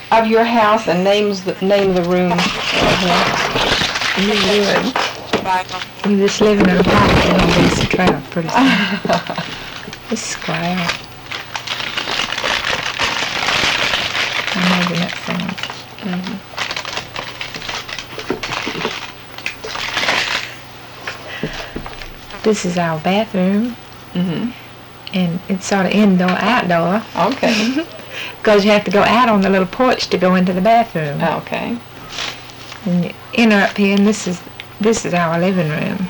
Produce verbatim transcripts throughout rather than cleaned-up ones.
of your house and names the name of the room? You would. You just live in an apartment, you're going to be a trap pretty soon. It's square. I imagine that sounds. Mm-hmm. This is our bathroom. Mm-hmm. And it's sort of indoor, outdoor. Okay. Because you have to go out on the little porch to go into the bathroom. Okay. And you enter up here, and this is this is our living room.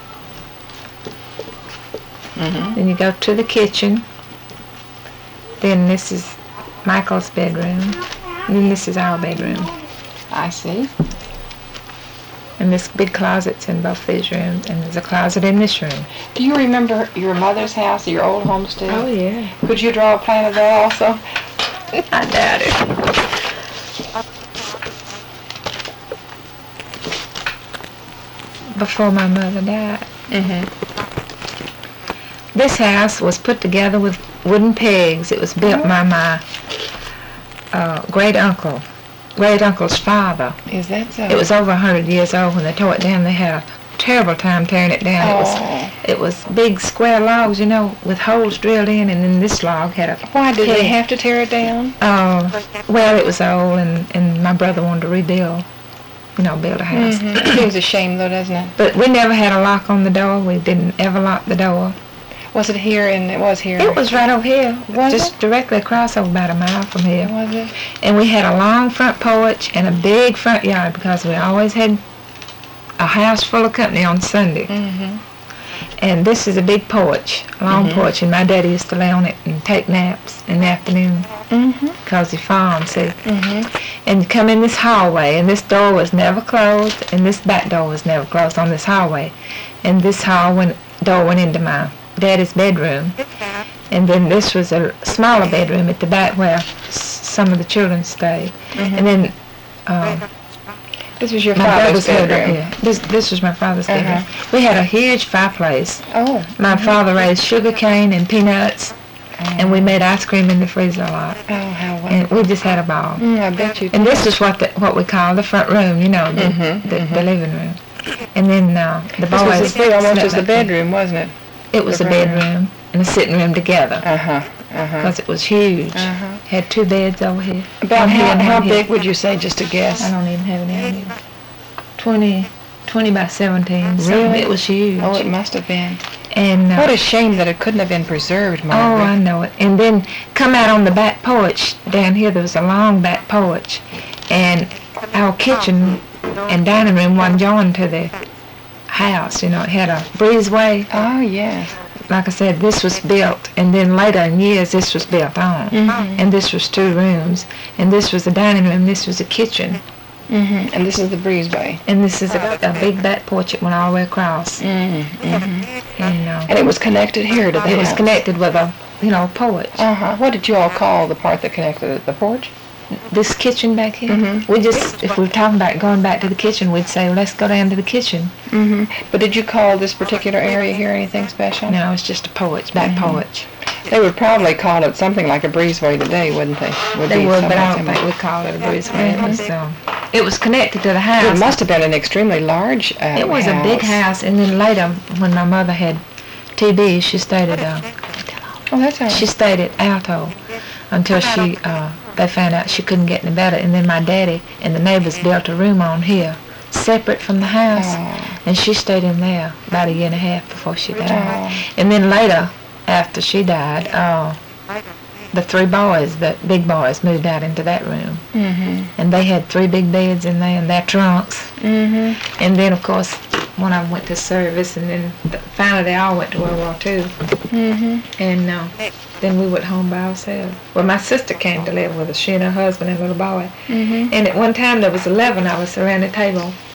Mm-hmm. Then you go to the kitchen. Then this is Michael's bedroom. And then this is our bedroom. I see. And there's big closets in both these rooms, and there's a closet in this room. Do you remember your mother's house, your old homestead? Oh, yeah. Could you draw a plan of that also? I doubt it. Before my mother died. Mm-hmm. This house was put together with wooden pegs. It was built by my uh, great uncle, great uncle's father. Is that so? It was over a hundred years old when they tore it down. They had a terrible time tearing it down. Oh. It was it was big square logs, you know, with holes drilled in, and then this log had a. Why did peg. they have to tear it down? Oh, well, it was old, and, and my brother wanted to rebuild, you know, build a house. Mm-hmm. Seems a shame, though, doesn't it? But we never had a lock on the door. We didn't ever lock the door. Was it here? And it was here. It was right over here, Was just it? directly across, over about a mile from here. Was it? And we had a long front porch and a big front yard because we always had a house full of company on Sunday. Mm-hmm. And this is a big porch, a long Mhm. porch, and my daddy used to lay on it and take naps in the afternoon Mm-hmm. because he farmed, see. Mm-hmm. And you come in this hallway, and this door was never closed, and this back door was never closed on this hallway. And this hall went, door went into my daddy's bedroom. And then this was a smaller bedroom at the back where s- some of the children stayed. Mhm. And then uh, This was your my father's brother's lived up bedroom. here. This, this was my father's Uh-huh. bedroom. We had a huge fireplace. Oh. My father raised sugar cane and peanuts, and we made ice cream in the freezer a lot. Oh, how And wonderful. we just had a ball. Mm, I bet you And did. this is what the, what we call the front room, you know, the, Mhm, the, mhm. the living room. And then uh, the This boys. was as big almost slept as the back there. bedroom, wasn't it? It was the a front room. bedroom and a sitting room together Uh-huh. Uh-huh. because it was huge. Uh-huh. Had two beds over here. About One here how, and how one here. big would you say, just a guess? I don't even have it out here. Twenty, twenty by seventeen. something. Really? It was huge. Oh, it must have been. And uh, What a shame that it couldn't have been preserved, oh, Margaret. I know it. And then come out on the back porch down here. There was a long back porch, and our kitchen and dining room wasn't joined to the house. You know, it had a breezeway. Oh, yes. Like I said, this was built, and then later in years, this was built on. Mhm. And this was two rooms, and this was the dining room, this was the kitchen, Mm-hmm. And this is the breezeway. and this is a, a big back porch that went all the way across. Mm-hmm. And uh, And it was connected here to the it was house. connected with a, you know, porch. Uh-huh. What did you all call the part that connected it? The porch? This kitchen back here, Mhm. we just, if we were talking about going back to the kitchen, we'd say, let's go down to the kitchen. Mm-hmm. But did you call this particular area here anything special? No, it's just a porch, back Mhm. porch. They would probably call it something like a breezeway today, wouldn't they? Would They be would, but I something don't think similar. we called it a breezeway. It was, um, it was connected to the house. It must have been an extremely large uh, It was a big house, and then later, when my mother had T B, she stayed at uh, Oh, that's all right. she stayed at Alto until she uh, they found out she couldn't get any better, and then my daddy and the neighbors built a room on here, separate from the house, Oh. and she stayed in there about a year and a half before she died. Oh. And then later, after she died, uh, the three boys, the big boys, moved out into that room, Mm-hmm. and they had three big beds in there and their trunks. Mm-hmm. And then, of course, one of them went to service, and then th- finally they all went to World War Two. Mm-hmm. And uh, then we went home by ourselves. Well, my sister came to live with us, she and her husband and little boy. Mm-hmm. And at one time there was eleven of us around the table.